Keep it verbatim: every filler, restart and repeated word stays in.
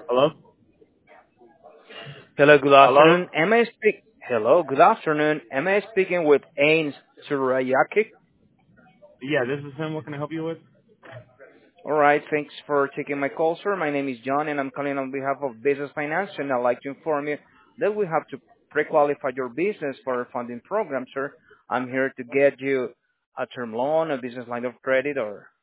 Hello? Hello, good Hello? afternoon. Am I speak? Hello, good afternoon. Am I speaking with Ains Surayaki? Yeah, this is him. What can I help you with? All right, thanks for taking my call, sir. My name is John, and I'm calling on behalf of Business Finance, and I'd like to inform you that we have to pre-qualify your business for a funding program, sir. I'm here to get you a term loan, a business line of credit, or